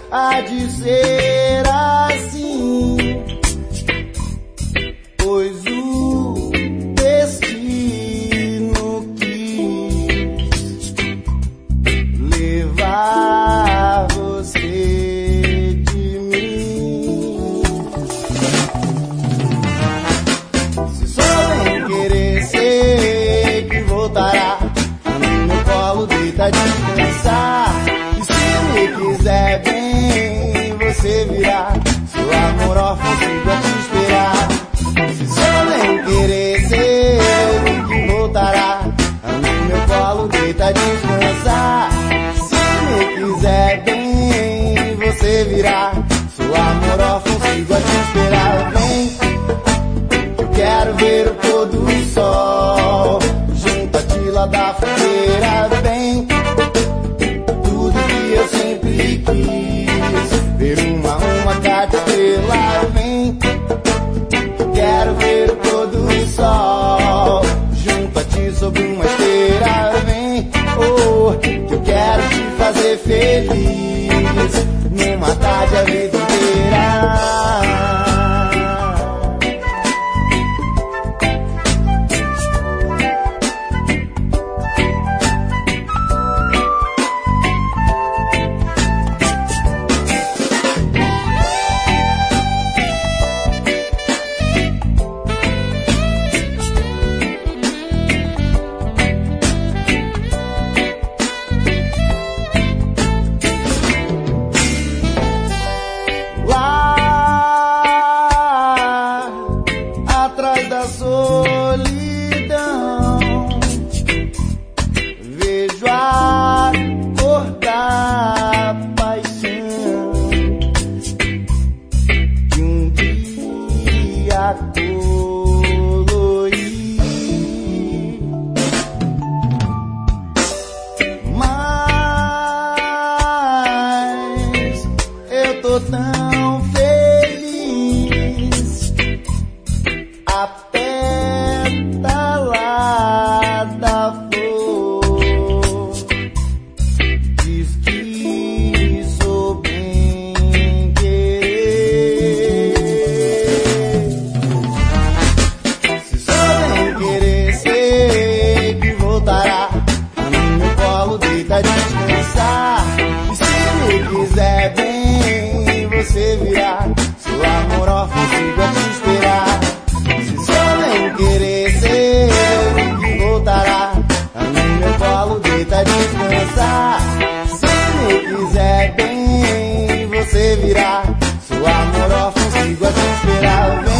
há de ser assim, pois o destino quis levar você de mim. Se só nem querer, sei que voltará no meu colo, deita descansar. E se me quiser bem, você virá, seu amor órfão fica a te esperar. Se só nem querer, sei que voltará no meu colo, deita descansar. Se me quiser bem, você virá, seu amor órfão fica a te esperar. Vem, eu quero ver o pôr do sol junto a ti lá da fogueira. Vem, tudo que eu sempre quis, ver uma tarde estrela. Vem, eu quero ver o pôr do sol junto a ti sobre uma esteira. Vem, oh, que eu quero te fazer feliz numa tarde a vida inteira. Atrás da solidão, vejo a cor da paixão que um dia colori. Mas eu tô tão feliz, a pétala flor diz que sou bem querer. Se só bem querer, sei que voltará no meu colo, deita descansar. E se me quiser bem, você virá, seu amor órfão fica a te esperar. Se só nem querer, sei que voltará no meu colo, deita descansar. Se me quiser bem, você virá, seu amor órfão fica a te esperar. Vem,